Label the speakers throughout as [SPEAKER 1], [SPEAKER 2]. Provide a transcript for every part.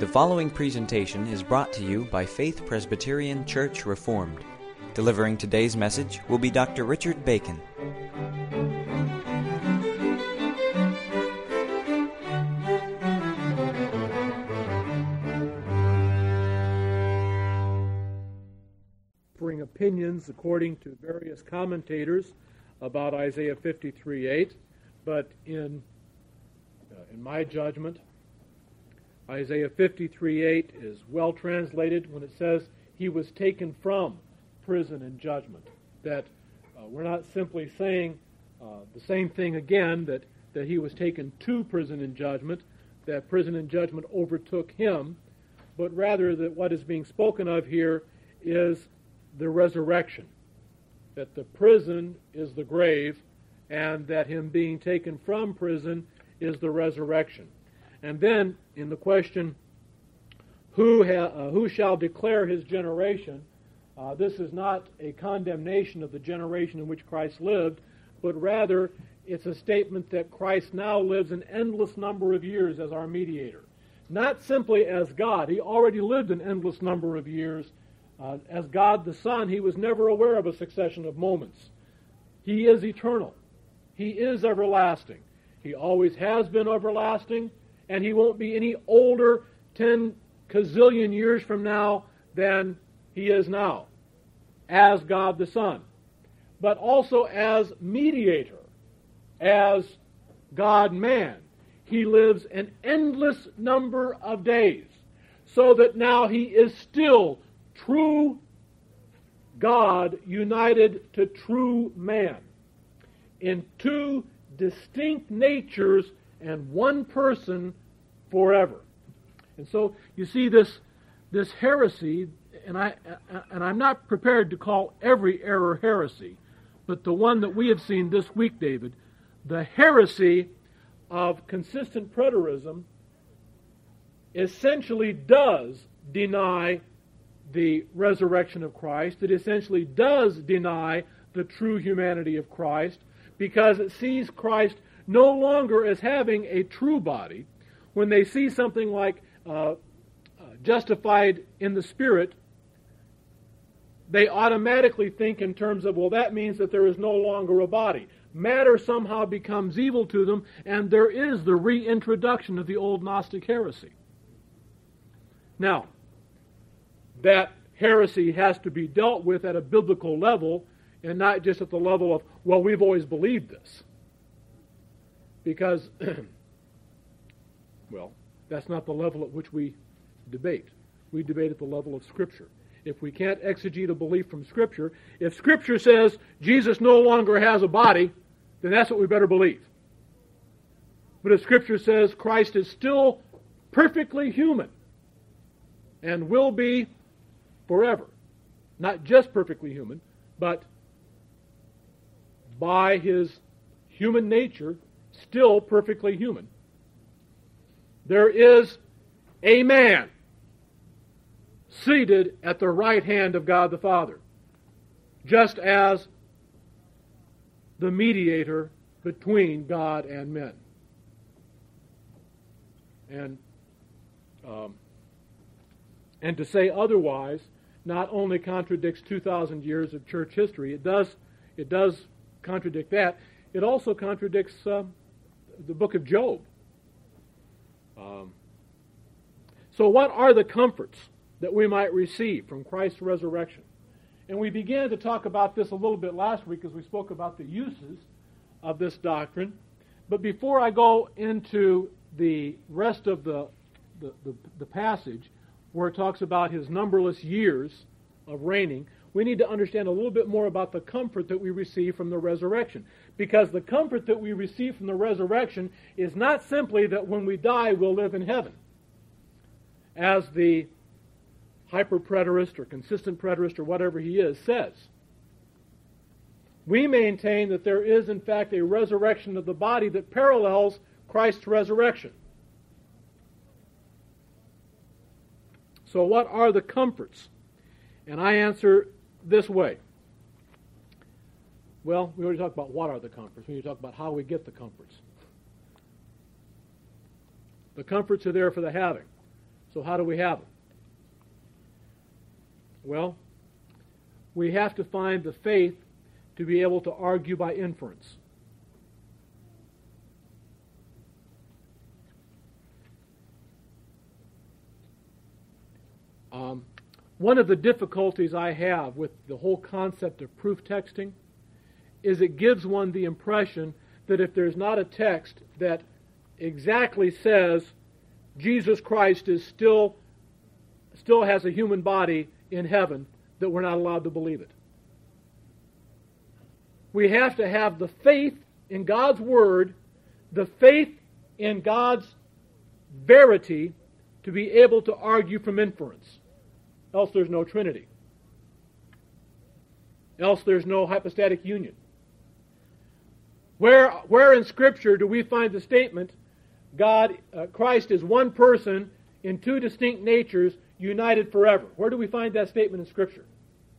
[SPEAKER 1] The following presentation is brought to you by Faith Presbyterian Church Reformed. Delivering today's message will be Dr. Richard Bacon.
[SPEAKER 2] Offering opinions according to various commentators about Isaiah 53:8, but in my judgment, Isaiah 53:8 is well translated when it says he was taken from prison and judgment. That we're not simply saying the same thing again, that he was taken to prison and judgment, that prison and judgment overtook him, but rather that what is being spoken of here is the resurrection. That the prison is the grave, and that him being taken from prison is the resurrection. And then, in the question, who shall declare his generation, this is not a condemnation of the generation in which Christ lived, but rather it's a statement that Christ now lives an endless number of years as our mediator. Not simply as God. He already lived an endless number of years. As God the Son, he was never aware of a succession of moments. He is eternal. He is everlasting. He always has been everlasting, and he won't be any older 10 gazillion years from now than he is now, as God the Son. But also as mediator, as God-man. He lives an endless number of days, so that now he is still true God united to true man in two distinct natures and one person forever. And so you see this heresy, and I'm not prepared to call every error heresy, but the one that we have seen this week, David, the heresy of consistent preterism essentially does deny the resurrection of Christ. It essentially does deny the true humanity of Christ, because it sees Christ no longer as having a true body. When they see something like justified in the Spirit, they automatically think in terms of, well, that means that there is no longer a body. Matter somehow becomes evil to them, and there is the reintroduction of the old Gnostic heresy. Now, that heresy has to be dealt with at a biblical level, and not just at the level of, well, we've always believed this. Because, well, that's not the level at which we debate. We debate at the level of Scripture. If we can't exegete a belief from Scripture, if Scripture says Jesus no longer has a body, then that's what we better believe. But if Scripture says Christ is still perfectly human and will be forever, not just perfectly human, but by his human nature, still perfectly human, there is a man seated at the right hand of God the Father, just as the mediator between God and men. And to say otherwise not only contradicts 2,000 years of church history, it does contradict that. It also contradicts the book of Job. So what are the comforts that we might receive from Christ's resurrection? And we began to talk about this a little bit last week as we spoke about the uses of this doctrine. But before I go into the rest of the passage, where it talks about his numberless years of reigning, we need to understand a little bit more about the comfort that we receive from the resurrection. Because the comfort that we receive from the resurrection is not simply that when we die we'll live in heaven, as the hyper-preterist or consistent preterist or whatever he is says. We maintain that there is in fact a resurrection of the body that parallels Christ's resurrection. So what are the comforts? And I answer this way. Well, we already talked about what are the comforts. We need to talk about how we get the comforts. The comforts are there for the having. So how do we have them? Well, we have to find the faith to be able to argue by inference. One of the difficulties I have with the whole concept of proof texting is it gives one the impression that if there's not a text that exactly says Jesus Christ is still has a human body in heaven, that we're not allowed to believe it. We have to have the faith in God's Word, the faith in God's verity, to be able to argue from inference. Else there's no Trinity. Else there's no hypostatic union. Where in Scripture do we find the statement, Christ is one person in two distinct natures, united forever? Where do we find that statement in Scripture?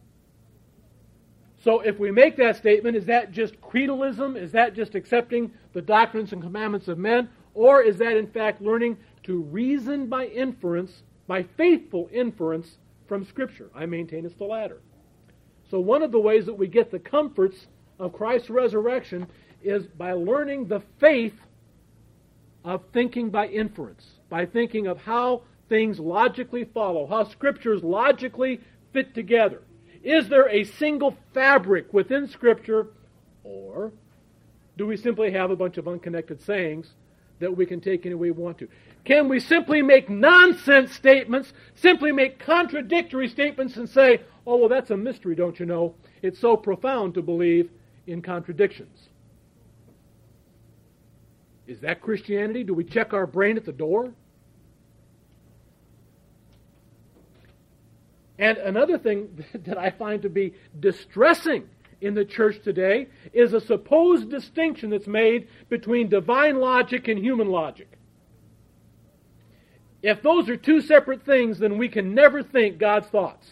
[SPEAKER 2] So if we make that statement, is that just creedalism? Is that just accepting the doctrines and commandments of men? Or is that in fact learning to reason by inference, by faithful inference from Scripture? I maintain it's the latter. So one of the ways that we get the comforts of Christ's resurrection is by learning the faith of thinking by inference, by thinking of how things logically follow, how Scriptures logically fit together. Is there a single fabric within Scripture, or do we simply have a bunch of unconnected sayings that we can take any way we want to? Can we simply make nonsense statements, simply make contradictory statements and say, oh, well, that's a mystery, don't you know? It's so profound to believe in contradictions. Is that Christianity? Do we check our brain at the door? And another thing that I find to be distressing in the church today is a supposed distinction that's made between divine logic and human logic. If those are two separate things, then we can never think God's thoughts.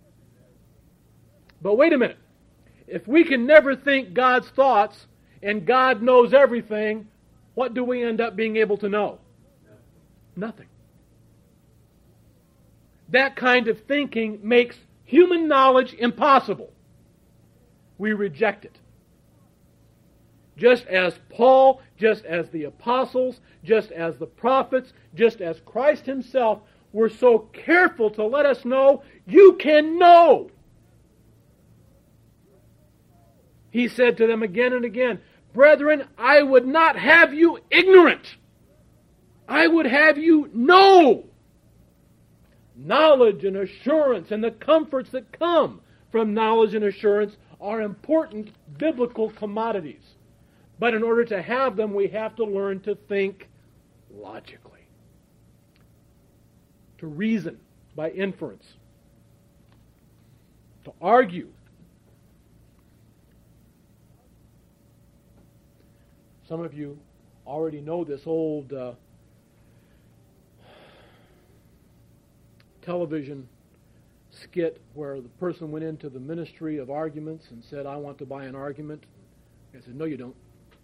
[SPEAKER 2] But wait a minute. If we can never think God's thoughts and God knows everything, what do we end up being able to know? Nothing. That kind of thinking makes human knowledge impossible. We reject it. Just as Paul, just as the apostles, just as the prophets, just as Christ himself were so careful to let us know, you can know. He said to them again and again, brethren, I would not have you ignorant. I would have you know. Knowledge and assurance and the comforts that come from knowledge and assurance are important biblical commodities. But in order to have them, we have to learn to think logically, to reason by inference, to argue. Some of you already know this old television skit where the person went into the Ministry of Arguments and said, I want to buy an argument. I said, no, you don't.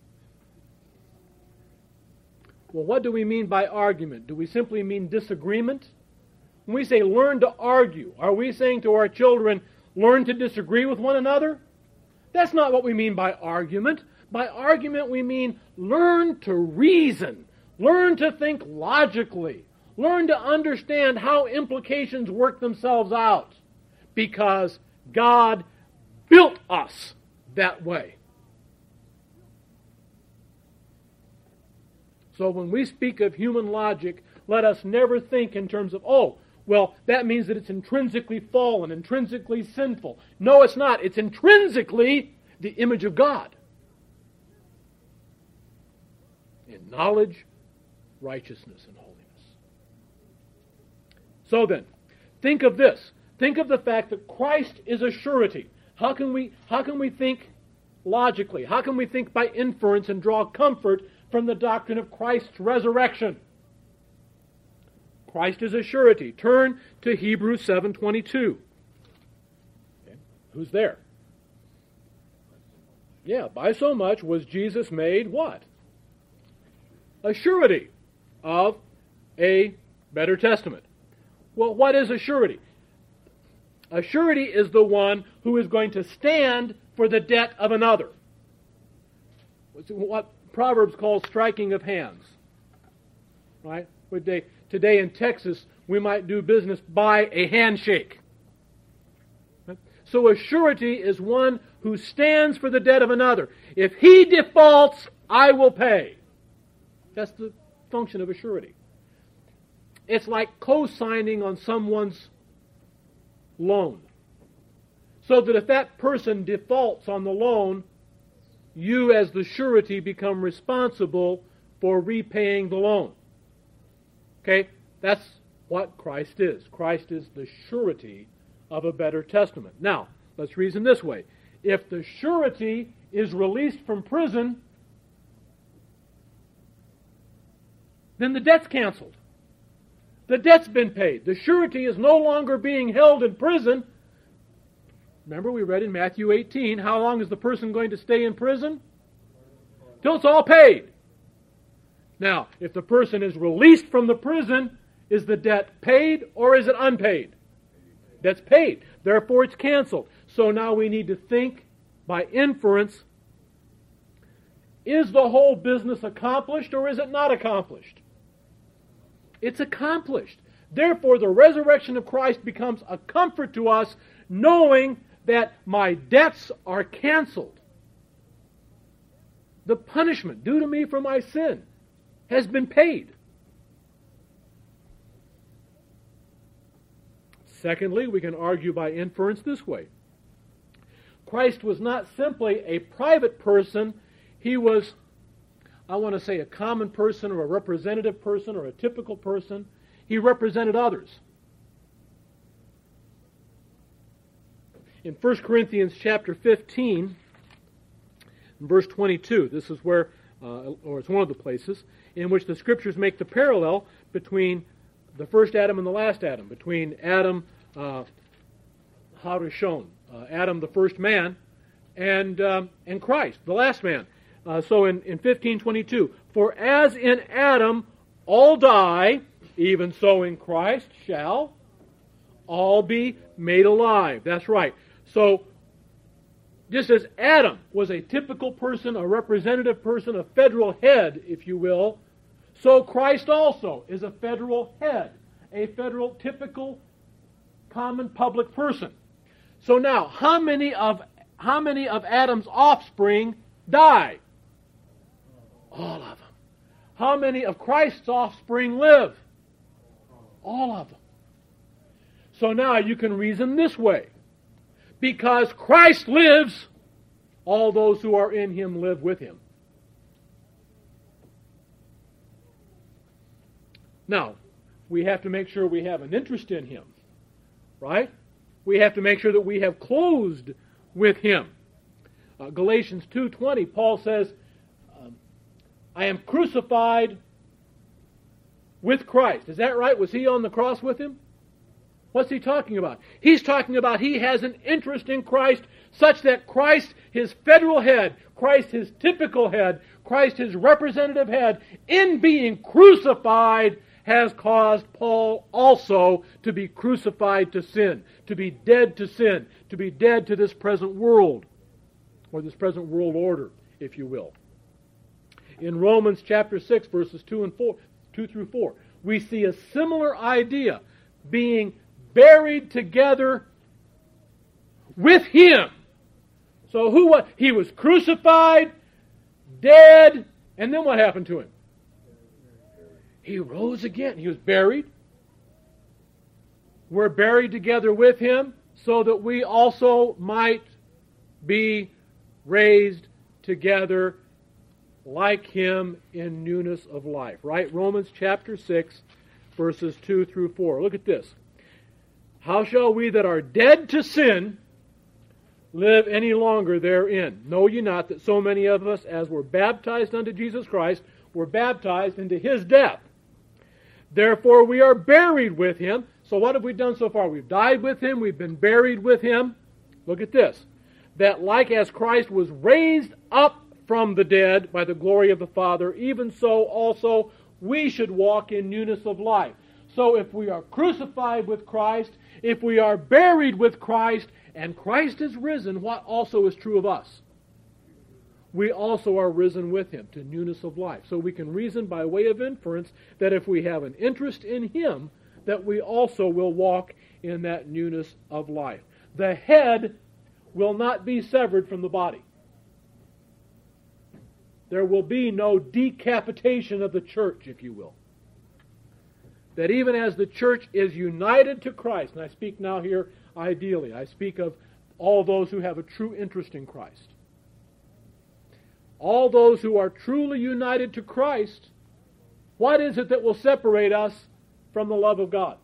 [SPEAKER 2] Well, what do we mean by argument? Do we simply mean disagreement? When we say learn to argue, are we saying to our children, learn to disagree with one another? That's not what we mean by argument. By argument, we mean learn to reason, learn to think logically, learn to understand how implications work themselves out, because God built us that way. So when we speak of human logic, let us never think in terms of, oh, well, that means that it's intrinsically fallen, intrinsically sinful. No, it's not. It's intrinsically the image of God. In knowledge, righteousness, and holiness. So then, think of this. Think of the fact that Christ is a surety. How can we think logically? How can we think by inference and draw comfort from the doctrine of Christ's resurrection? Christ is a surety. Turn to Hebrews 7:22. Okay. Who's there? Yeah, by so much was Jesus made what? A surety of a better testament. Well, what is a surety? A surety is the one who is going to stand for the debt of another. What Proverbs calls striking of hands. Right? Today in Texas, we might do business by a handshake. Right? So a surety is one who stands for the debt of another. If he defaults, I will pay. That's the function of a surety. It's like co-signing on someone's loan. So that if that person defaults on the loan, you as the surety become responsible for repaying the loan. Okay? That's what Christ is. Christ is the surety of a better testament. Now, let's reason this way. If the surety is released from prison, then the debt's canceled. The debt's been paid. The surety is no longer being held in prison. Remember, we read in Matthew 18, how long is the person going to stay in prison? Till it's all paid. Now, if the person is released from the prison, is the debt paid or is it unpaid? That's paid. Therefore, it's canceled. So now we need to think by inference, is the whole business accomplished or is it not accomplished? It's accomplished. Therefore, the resurrection of Christ becomes a comfort to us, knowing that my debts are canceled. The punishment due to me for my sin has been paid. Secondly, we can argue by inference this way. Christ was not simply a private person. He was, I want to say, a common person or a representative person or a typical person. He represented others. In 1 Corinthians chapter 15, verse 22, this is where, or it's one of the places, in which the Scriptures make the parallel between the first Adam and the last Adam, between Adam, Harishon, Adam the first man, and Christ, the last man. So in 15:22, for as in Adam all die, even so in Christ shall all be made alive. That's right. So just as Adam was a typical person, a representative person, a federal head, if you will, so Christ also is a federal head, a federal, typical, common public person. So now, how many of Adam's offspring die? All of them. How many of Christ's offspring live? All of them. So now you can reason this way. Because Christ lives, all those who are in Him live with Him. Now, we have to make sure we have an interest in Him. Right? We have to make sure that we have closed with Him. Galatians 2:20, Paul says, I am crucified with Christ. Is that right? Was He on the cross with Him? What's he talking about? He's talking about he has an interest in Christ such that Christ, his federal head, Christ, his typical head, Christ, his representative head, in being crucified, has caused Paul also to be crucified to sin, to be dead to sin, to be dead to this present world, or this present world order, if you will. In Romans chapter 6, verses 2 through 4, we see a similar idea, being buried together with Him. So he was crucified, dead, and then what happened to Him? He rose again. He was buried. We're buried together with Him so that we also might be raised together like Him in newness of life. Right? Romans chapter 6, verses 2 through 4. Look at this. How shall we that are dead to sin live any longer therein? Know ye not that so many of us as were baptized unto Jesus Christ were baptized into His death? Therefore we are buried with Him. So what have we done so far? We've died with Him. We've been buried with Him. Look at this. That like as Christ was raised up from the dead by the glory of the Father, even so also we should walk in newness of life. So if we are crucified with Christ, if we are buried with Christ, and Christ is risen, what also is true of us? We also are risen with Him to newness of life. So we can reason by way of inference that if we have an interest in Him, that we also will walk in that newness of life. The head will not be severed from the body. There will be no decapitation of the church, if you will. That even as the church is united to Christ, and I speak now here ideally, I speak of all those who have a true interest in Christ. All those who are truly united to Christ, what is it that will separate us from the love of God?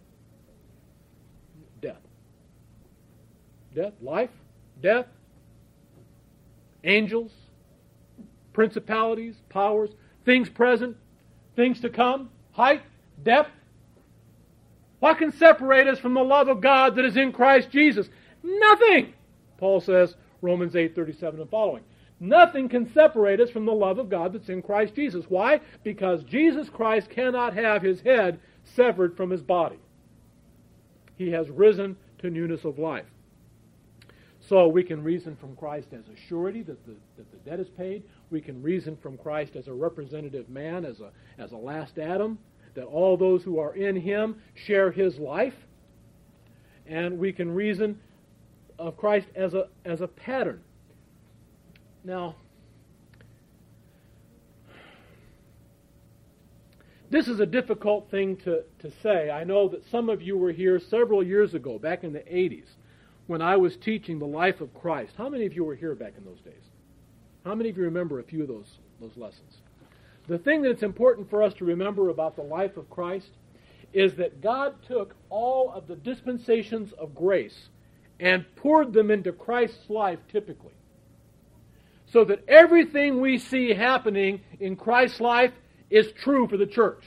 [SPEAKER 2] Death. Death, life, death, angels, principalities, powers, things present, things to come, height, depth. What can separate us from the love of God that is in Christ Jesus? Nothing! Paul says, Romans 8:37 and following. Nothing can separate us from the love of God that's in Christ Jesus. Why? Because Jesus Christ cannot have His head severed from His body. He has risen to newness of life. So we can reason from Christ as a surety that the debt is paid. We can reason from Christ as a representative man, as a last Adam, that all those who are in Him share His life. And we can reason of Christ as a pattern. Now, this is a difficult thing to say. I know that some of you were here several years ago, back in the 80s, when I was teaching the life of Christ. How many of you were here back in those days? How many of you remember a few of those lessons? The thing that's important for us to remember about the life of Christ is that God took all of the dispensations of grace and poured them into Christ's life typically. So that everything we see happening in Christ's life is true for the church.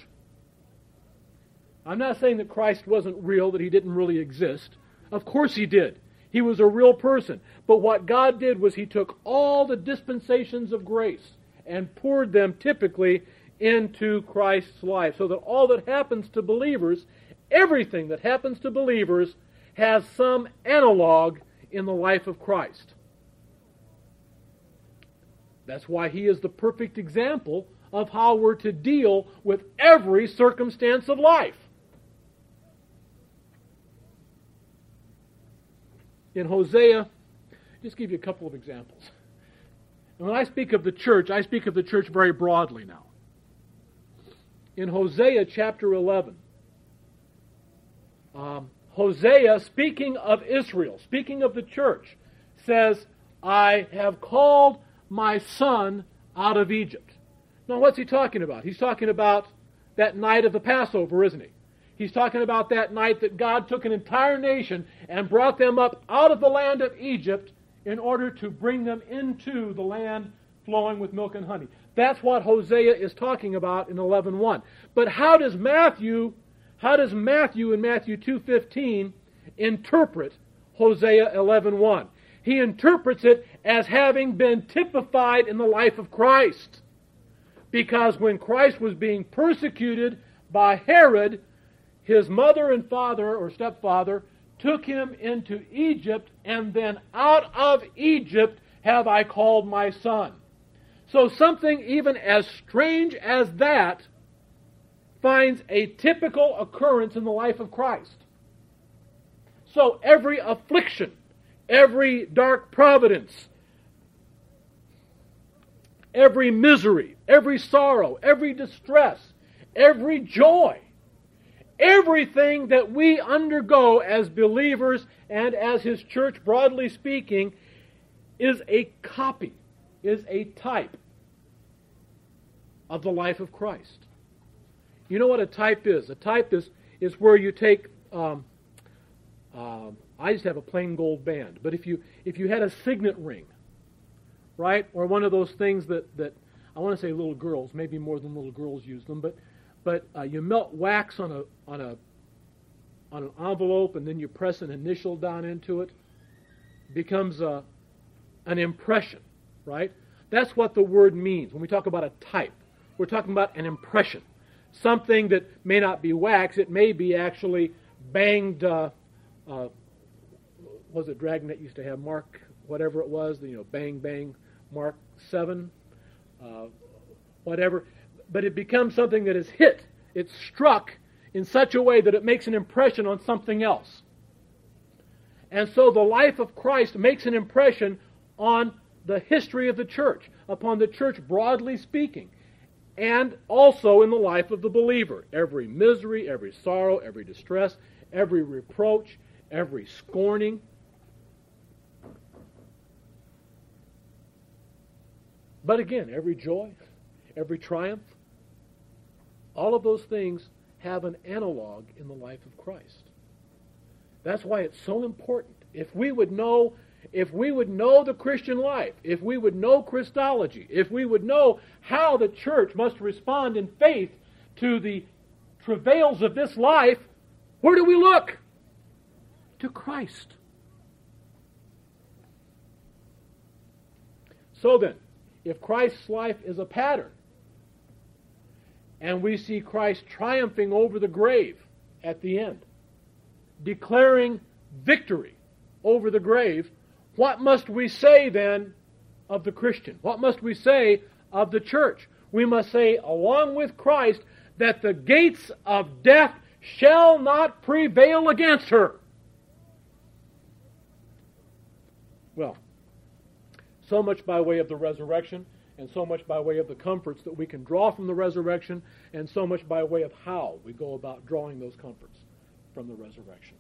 [SPEAKER 2] I'm not saying that Christ wasn't real, that He didn't really exist. Of course He did. He was a real person. But what God did was He took all the dispensations of grace and poured them typically into Christ's life. So that all that happens to believers, everything that happens to believers, has some analog in the life of Christ. That's why He is the perfect example of how we're to deal with every circumstance of life. In Hosea, just give you a couple of examples. And when I speak of the church, I speak of the church very broadly now. In Hosea chapter 11, Hosea, speaking of Israel, speaking of the church, says, I have called my son out of Egypt. Now what's he talking about? He's talking about that night of the Passover, isn't he? He's talking about that night that God took an entire nation and brought them up out of the land of Egypt in order to bring them into the land flowing with milk and honey. That's what Hosea is talking about in 11:1. But how does Matthew in Matthew 2:15 interpret Hosea 11:1? He interprets it as having been typified in the life of Christ. Because when Christ was being persecuted by Herod, his mother and father, or stepfather, took him into Egypt, and then out of Egypt have I called my son. So something even as strange as that finds a typical occurrence in the life of Christ. So every affliction, every dark providence, every misery, every sorrow, every distress, every joy, everything that we undergo as believers and as His church, broadly speaking, is a copy, is a type of the life of Christ. You know what a type is? A type is where you take... I just have a plain gold band, but if you had a signet ring, right, or one of those things that I want to say little girls, maybe more than little girls use them, but you melt wax on an envelope and then you press an initial down into it, becomes an impression, right? That's what the word means when we talk about a type. We're talking about an impression, something that may not be wax. It may be actually banged, was it Dragnet used to have Mark, whatever it was, bang, bang, Mark 7, whatever. But it becomes something that is hit. It's struck in such a way that it makes an impression on something else. And so the life of Christ makes an impression on the history of the church, upon the church broadly speaking, and also in the life of the believer. Every misery, every sorrow, every distress, every reproach, every scorning. But again, every joy, every triumph, all of those things have an analog in the life of Christ. That's why it's so important. If we would know the Christian life, if we would know Christology, if we would know how the church must respond in faith to the travails of this life, where do we look? To Christ. So then, if Christ's life is a pattern, and we see Christ triumphing over the grave at the end, declaring victory over the grave, what must we say then of the Christian? What must we say of the church? We must say, along with Christ, that the gates of death shall not prevail against her. Well, so much by way of the resurrection, and so much by way of the comforts that we can draw from the resurrection, and so much by way of how we go about drawing those comforts from the resurrection.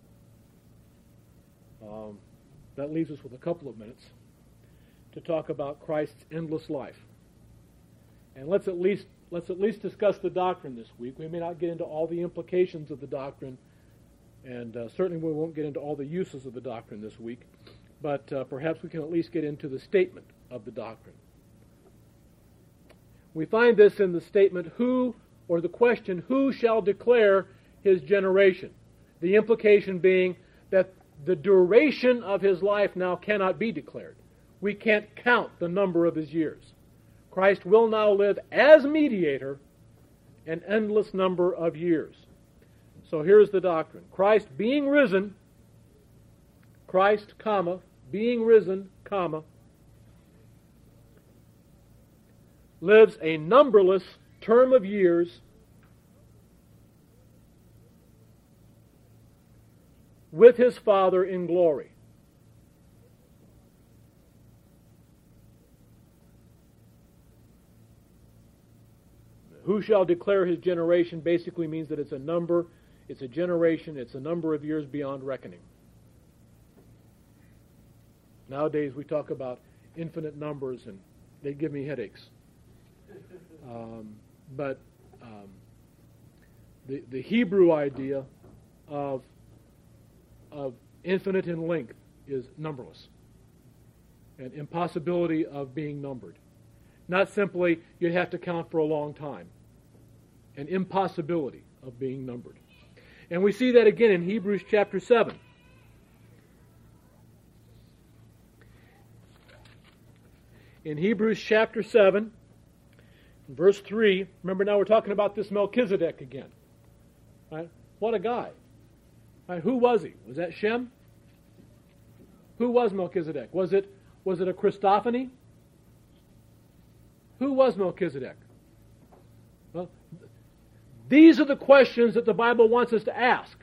[SPEAKER 2] That leaves us with a couple of minutes to talk about Christ's endless life. And let's at least discuss the doctrine this week. We may not get into all the implications of the doctrine, and certainly we won't get into all the uses of the doctrine this week, but perhaps we can at least get into the statement of the doctrine. We find this in the statement, or the question, who shall declare his generation? The implication being that the duration of his life now cannot be declared. We can't count the number of his years. Christ will now live as mediator an endless number of years. So here's the doctrine. Christ being risen, being risen, lives a numberless term of years with his Father in glory. Who shall declare his generation basically means that it's a number, it's a generation, it's a number of years beyond reckoning. Nowadays we talk about infinite numbers and they give me headaches. But the Hebrew idea of infinite in length is numberless, an impossibility of being numbered. Not simply you'd have to count for a long time, an impossibility of being numbered. And we see that again in Hebrews chapter 7. In Hebrews chapter 7, verse 3, remember now we're talking about this Melchizedek again. Right? What a guy. Right? Who was he? Was that Shem? Who was Melchizedek? Was it a Christophany? Who was Melchizedek? Well, these are the questions that the Bible wants us to ask.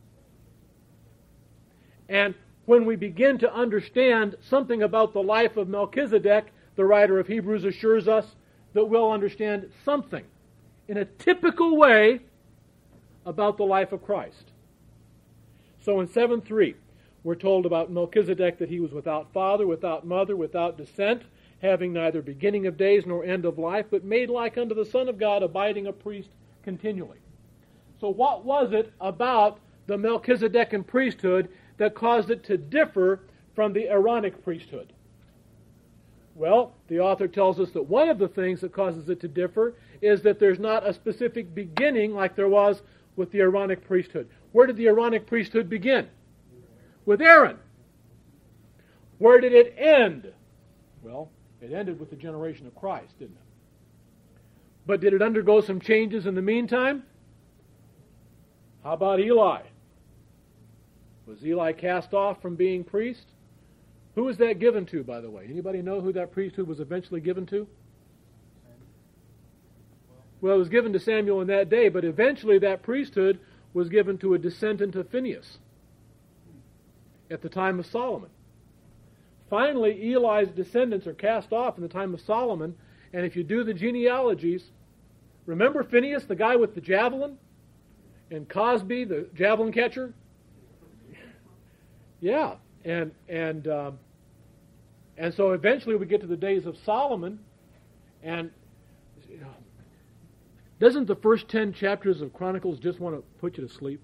[SPEAKER 2] And when we begin to understand something about the life of Melchizedek, the writer of Hebrews assures us that we'll understand something in a typical way about the life of Christ. So in 7:3, we're told about Melchizedek that he was without father, without mother, without descent, having neither beginning of days nor end of life, but made like unto the Son of God, abiding a priest continually. So what was it about the Melchizedekan priesthood that caused it to differ from the Aaronic priesthood? Well, the author tells us that one of the things that causes it to differ is that there's not a specific beginning like there was with the Aaronic priesthood. Where did the Aaronic priesthood begin? With Aaron. Where did it end? Well, it ended with the generation of Christ, didn't it? But did it undergo some changes in the meantime? How about Eli? Was Eli cast off from being priest? Who was that given to, by the way? Anybody know who that priesthood was eventually given to? Well, it was given to Samuel in that day, but eventually that priesthood was given to a descendant of Phinehas at the time of Solomon. Finally, Eli's descendants are cast off in the time of Solomon, and if you do the genealogies, remember Phinehas, the guy with the javelin? And Cosby, the javelin catcher? Yeah, and so eventually we get to the days of Solomon, and doesn't the first 10 chapters of Chronicles just want to put you to sleep?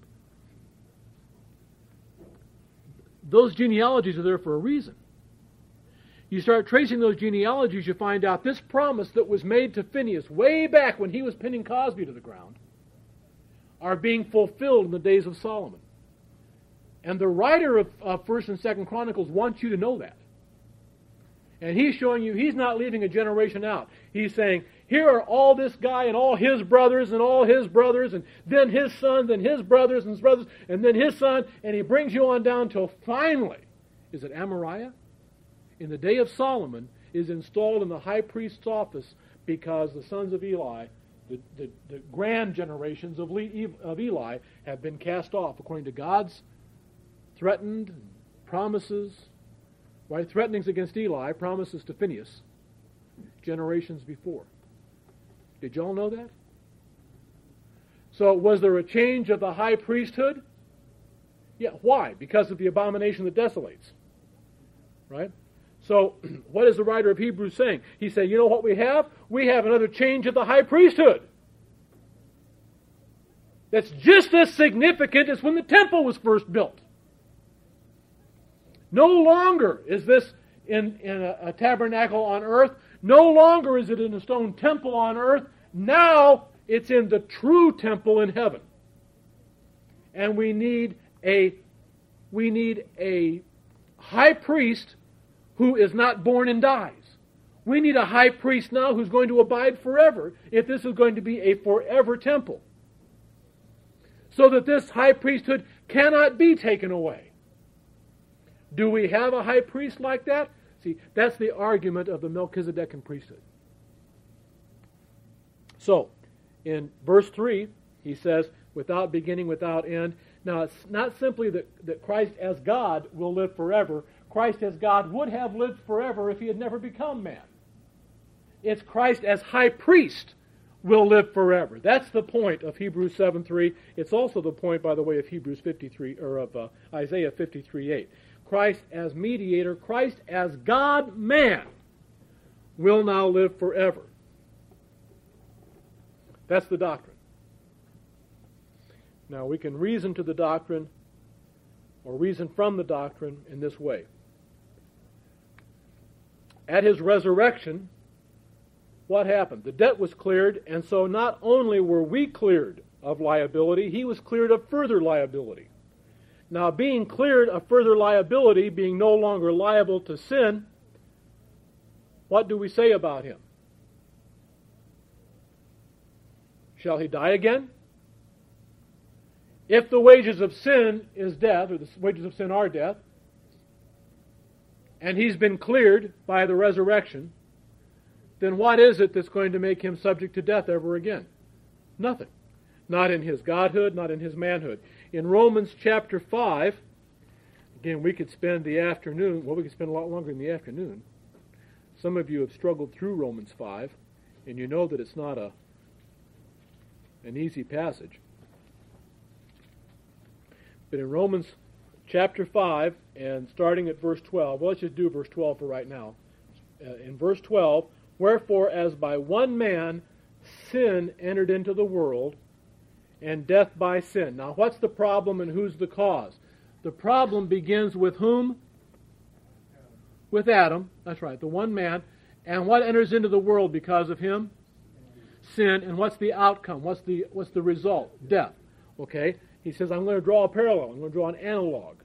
[SPEAKER 2] Those genealogies are there for a reason. You start tracing those genealogies, you find out this promise that was made to Phinehas way back when he was pinning Cosby to the ground are being fulfilled in the days of Solomon. And the writer of 1st and 2nd Chronicles wants you to know that. And he's showing you he's not leaving a generation out. He's saying, here are all this guy and all his brothers and all his brothers, and then his sons and his brothers and his brothers, and then his son, and he brings you on down till finally, is it Amariah? In the day of Solomon, is installed in the high priest's office because the sons of Eli, the grand generations of Eli, have been cast off according to God's threatened promises, right? Threatenings against Eli, promises to Phinehas, generations before. Did y'all know that? So was there a change of the high priesthood? Yeah, why? Because of the abomination that desolates. Right? So what is the writer of Hebrews saying? He said, you know what we have? We have another change of the high priesthood. That's just as significant as when the temple was first built. No longer is this in a tabernacle on earth. No longer is it in a stone temple on earth. Now it's in the true temple in heaven. And we need a high priest who is not born and dies. We need a high priest now who's going to abide forever if this is going to be a forever temple. So that this high priesthood cannot be taken away. Do we have a high priest like that? See, that's the argument of the Melchizedekan priesthood. So, in verse 3, he says, without beginning, without end. Now, it's not simply that Christ as God will live forever. Christ as God would have lived forever if he had never become man. It's Christ as high priest will live forever. That's the point of Hebrews 7:3. It's also the point, by the way, of Hebrews 53, or of Isaiah 53:8. Christ as mediator, Christ as God-man will now live forever. That's the doctrine. Now, we can reason to the doctrine, or reason from the doctrine in this way. At his resurrection, what happened? The debt was cleared, and so not only were we cleared of liability, he was cleared of further liability. Now, being cleared of further liability, being no longer liable to sin, what do we say about him? Shall he die again? If the wages of sin is death, or the wages of sin are death, and he's been cleared by the resurrection, then what is it that's going to make him subject to death ever again? Nothing. Not in his godhood, not in his manhood. In Romans chapter 5, again, we could spend the afternoon, we could spend a lot longer in the afternoon. Some of you have struggled through Romans 5, and you know that it's not an easy passage. But in Romans chapter 5, and starting at verse 12, well, let's just do verse 12 for right now. In verse 12, wherefore, as by one man sin entered into the world, and death by sin. Now, what's the problem and who's the cause? The problem begins with whom? With Adam. That's right, the one man. And what enters into the world because of him? Sin. And what's the outcome? What's the result? Death. Okay? He says, I'm going to draw a parallel. I'm going to draw an analog.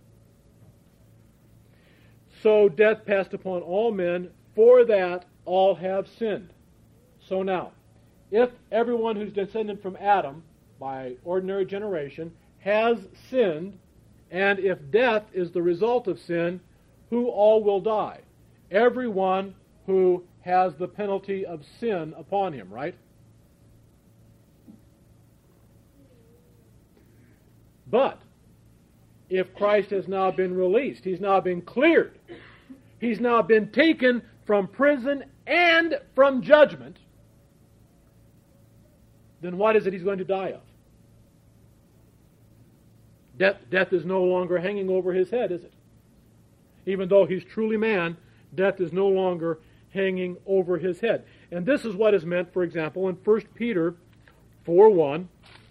[SPEAKER 2] So death passed upon all men, for that all have sinned. So now, if everyone who's descended from Adam by ordinary generation has sinned, and if death is the result of sin, who all will die? Everyone who has the penalty of sin upon him, right? But if Christ has now been released, he's now been cleared, he's now been taken from prison and from judgment, then what is it he's going to die of? Death is no longer hanging over his head, is it? Even though he's truly man, death is no longer hanging over his head. And this is what is meant, for example, in 1 Peter 4:1.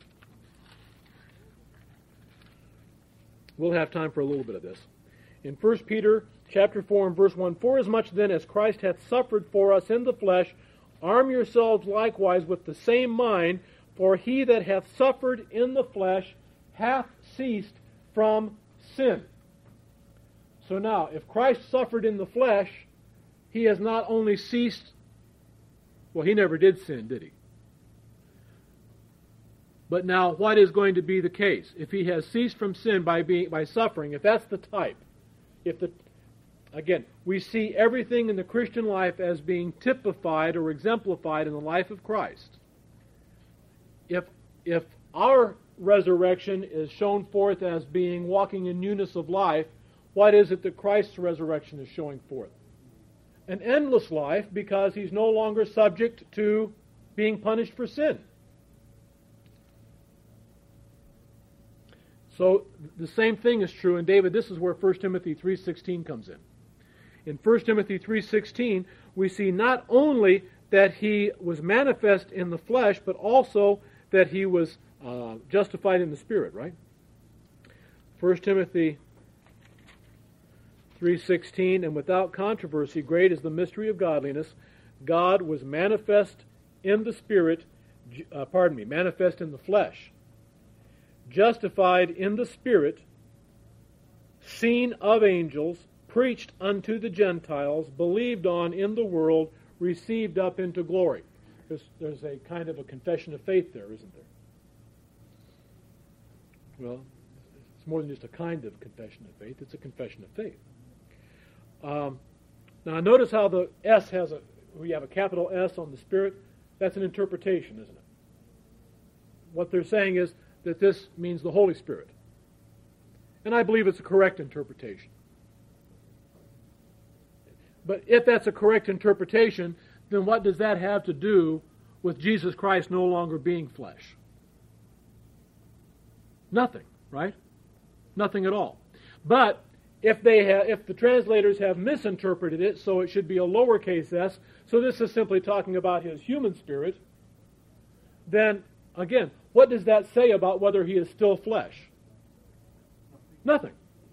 [SPEAKER 2] We'll have time for a little bit of this. In 1 Peter chapter 4 and verse 1, "Forasmuch then as Christ hath suffered for us in the flesh, arm yourselves likewise with the same mind, for he that hath suffered in the flesh hath ceased from sin." So now, if Christ suffered in the flesh, he has not only ceased, well, he never did sin, did he? But now, what is going to be the case? If he has ceased from sin by suffering, if that's the type, again, we see everything in the Christian life as being typified or exemplified in the life of Christ. If our resurrection is shown forth as being walking in newness of life, what is it that Christ's resurrection is showing forth? An endless life, because he's no longer subject to being punished for sin. So the same thing is true, and David, this is where 1 Timothy 3:16 comes in. In 1 Timothy 3:16, we see not only that he was manifest in the flesh, but also that he was justified in the Spirit, right? 1 Timothy 3:16, "And without controversy, great is the mystery of godliness. God was manifest in the Spirit, manifest in the flesh, justified in the Spirit, seen of angels, preached unto the Gentiles, believed on in the world, received up into glory." There's a kind of a confession of faith there, isn't there? Well, it's more than just a kind of confession of faith. It's a confession of faith. Now notice how the S we have a capital S on the Spirit. That's an interpretation, isn't it? What they're saying is that this means the Holy Spirit. And I believe it's a correct interpretation. But if that's a correct interpretation, then what does that have to do with Jesus Christ no longer being flesh? Nothing, right? Nothing at all. But if the translators have misinterpreted it, so it should be a lowercase s, so this is simply talking about his human spirit, then, again, what does that say about whether he is still flesh? Nothing.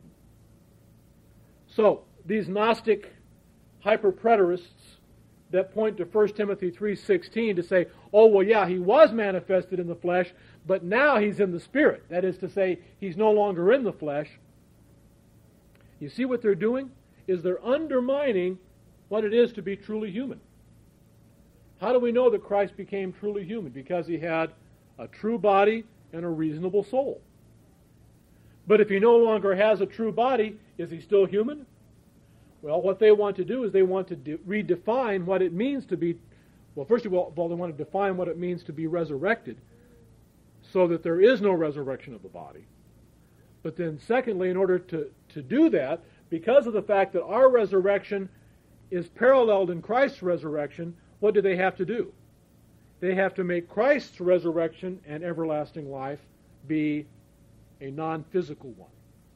[SPEAKER 2] So, these Gnostic hyper-preterists that point to 1 Timothy 3:16 to say, oh, well, yeah, he was manifested in the flesh, but now he's in the Spirit. That is to say, he's no longer in the flesh. You see what they're doing? Is they're undermining what it is to be truly human. How do we know that Christ became truly human? Because he had a true body and a reasonable soul. But if he no longer has a true body, is he still human? Well, what they want to do is they want to redefine what it means to be, well, first of all, they want to define what it means to be resurrected so that there is no resurrection of the body. But then secondly, in order to do that, because of the fact that our resurrection is paralleled in Christ's resurrection, what do they have to do? They have to make Christ's resurrection and everlasting life be a non-physical one.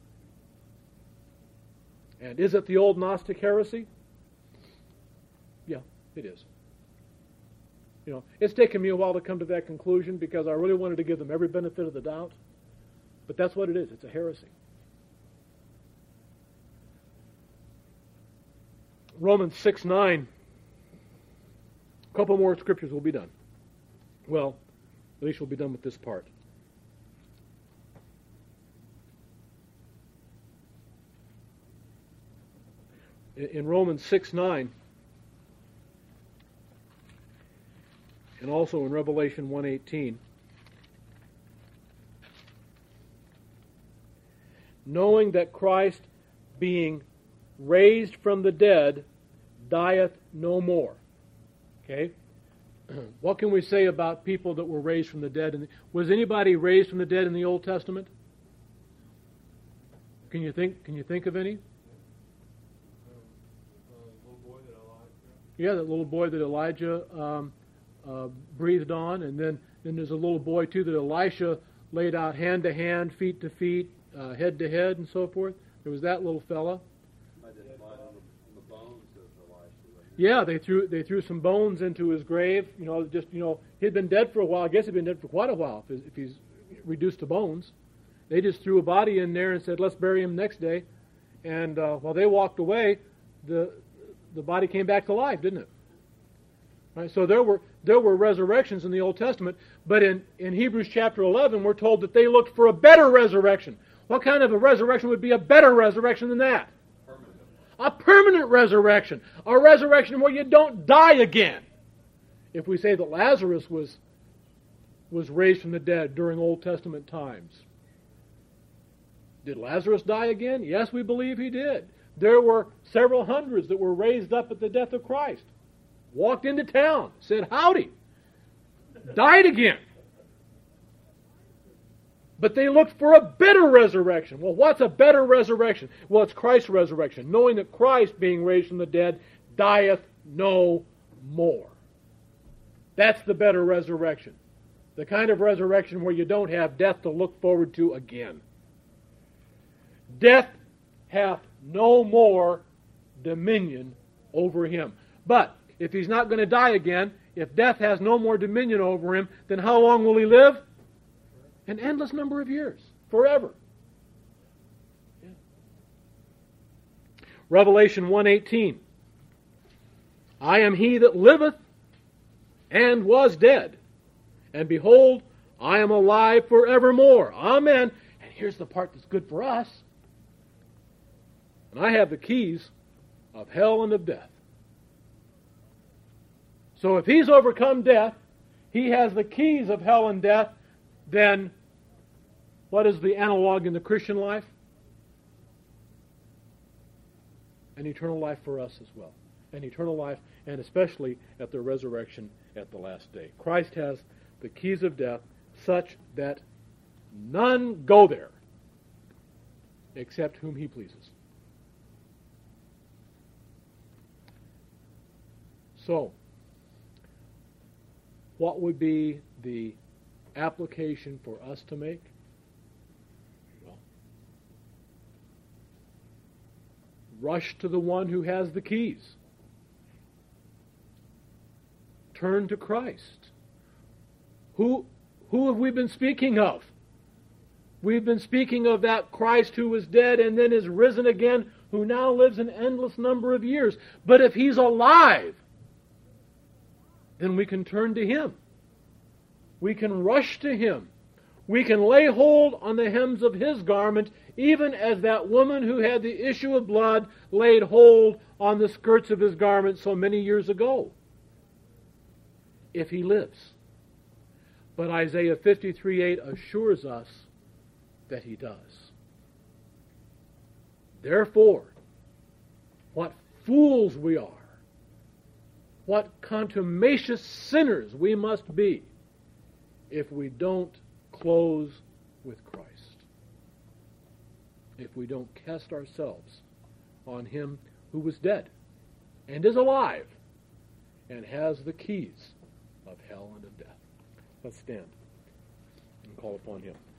[SPEAKER 2] And is it the old Gnostic heresy? Yeah, it is. You know, it's taken me a while to come to that conclusion because I really wanted to give them every benefit of the doubt. But that's what it is. It's a heresy. Romans 6:9. A couple more scriptures will be done. Well, at least we'll be done with this part. In Romans 6:9, and also in Revelation 1:18. Knowing that Christ, being raised from the dead, dieth no more. Okay? What can we say about people that were raised from the dead? Was anybody raised from the dead in the Old Testament? Can you think of any? Yeah, that little boy that Elijah breathed on, and then there's a little boy too that Elisha laid out hand to hand, feet to feet, head to head, and so forth. There was that little fella. Yeah, they threw some bones into his grave. He'd been dead for a while. I guess he'd been dead for quite a while if he's reduced to bones. They just threw a body in there and said, "Let's bury him next day." And while they walked away, the body came back to life, didn't it? Right? So there were resurrections in the Old Testament, but in Hebrews chapter 11, we're told that they looked for a better resurrection. What kind of a resurrection would be a better resurrection than that? A permanent resurrection. A resurrection where you don't die again. If we say that Lazarus was raised from the dead during Old Testament times. Did Lazarus die again? Yes, we believe he did. There were several hundreds that were raised up at the death of Christ. Walked into town, said howdy. Died again. But they looked for a better resurrection. Well, what's a better resurrection? Well, it's Christ's resurrection, knowing that Christ, being raised from the dead, dieth no more. That's the better resurrection. The kind of resurrection where you don't have death to look forward to again. Death hath no more dominion over him. But if he's not going to die again, if death has no more dominion over him, then how long will he live? An endless number of years. Forever. Yeah. Revelation 1:18. I am he that liveth and was dead. And behold, I am alive forevermore. Amen. And here's the part that's good for us. And I have the keys of hell and of death. So if he's overcome death, he has the keys of hell and death, then what is the analog in the Christian life? An eternal life for us as well. An eternal life, and especially at the resurrection at the last day. Christ has the keys of death such that none go there except whom he pleases. So, what would be the application for us to make? Well, rush to the one who has the keys. Turn to Christ. Who have we been speaking of? We've been speaking of that Christ who was dead and then is risen again, who now lives an endless number of years. But if he's alive, then we can turn to him. We can rush to him. We can lay hold on the hems of his garment, even as that woman who had the issue of blood laid hold on the skirts of his garment so many years ago. If he lives. But Isaiah 53:8 assures us that he does. Therefore, what fools we are. What contumacious sinners we must be if we don't close with Christ. If we don't cast ourselves on him who was dead and is alive and has the keys of hell and of death. Let's stand and call upon him.